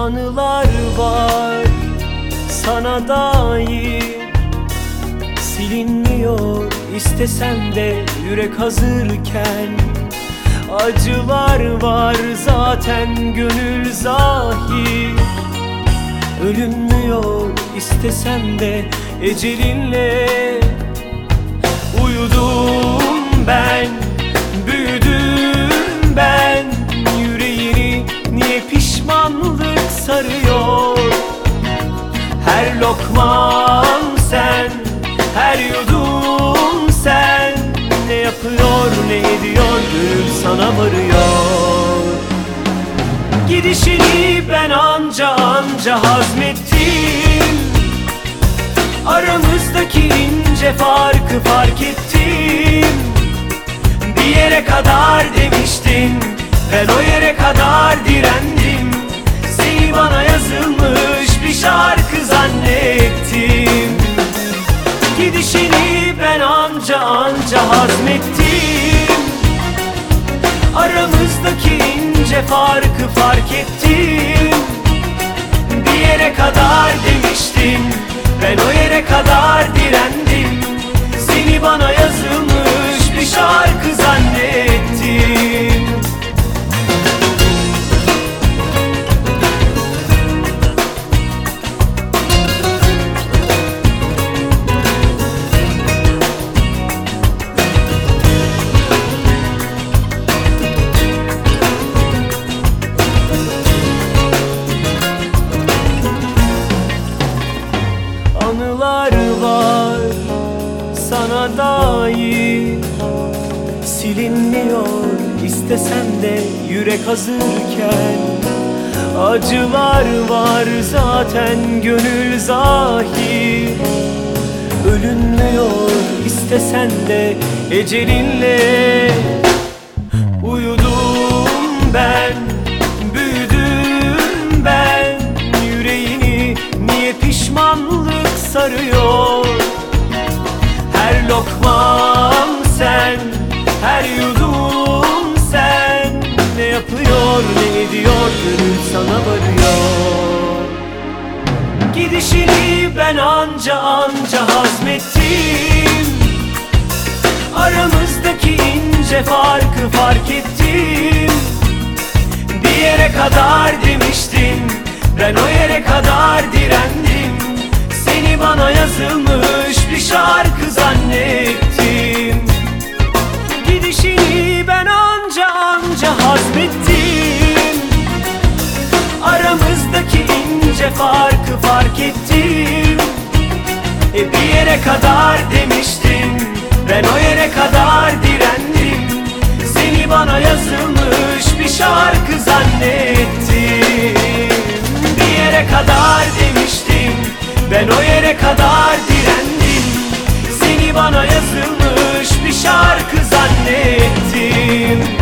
Anılar var sana dair, silinmiyor istesem de yürek hazırken. Acılar var zaten gönül zahir, ölünmüyor istesem de ecelinle. Uyudum ben, büyüdüm ben, yüreğini niye pişmanlık sarıyor? Her lokmam sen, her yudum sen, ne yapıyor ne ediyor gönül sana varıyor. Gidişini ben anca hazmettim, aramızdaki ince farkı fark ettim. Bir yere kadar demiştin, ben o yere kadar direndim. Seni bana yazılmış bir şarkı zannettim. Gidişini ben anca hazmettim, aramızdaki ince farkı fark ettim. Bir yere kadar demiştin, ben o yere kadar direndim. Seni bana yazılmış bir şarkı zannettim. Anılar var sana dair, silinmiyor istesem de yürek hazırken. Acılar var zaten gönül zahir, ölünmüyor istesen de ecelinle. Uyudum ben, büyüdüm ben, yüreğini niye pişmanlık sarıyor? Her lokmam sen, her yudum sen, ne yapıyor ne ediyor gönül sana varıyor. Gidişini ben anca hazmettim, aramızdaki ince farkı fark ettim. Bir yere kadar demiştin, ben o yere kadar direndim. Seni bana yazılmış bir şarkı zannettim. Gidişini ben anca hazmettim, aramızdaki ince farkı fark ettim. Bir yere kadar demiştin, ben o yere kadar direndim. Seni bana yazılmış bir şarkı zannettim. Bir yere kadar demiştin, ben o yere kadar direndim. Seni bana yazılmış bir şarkı zannettim.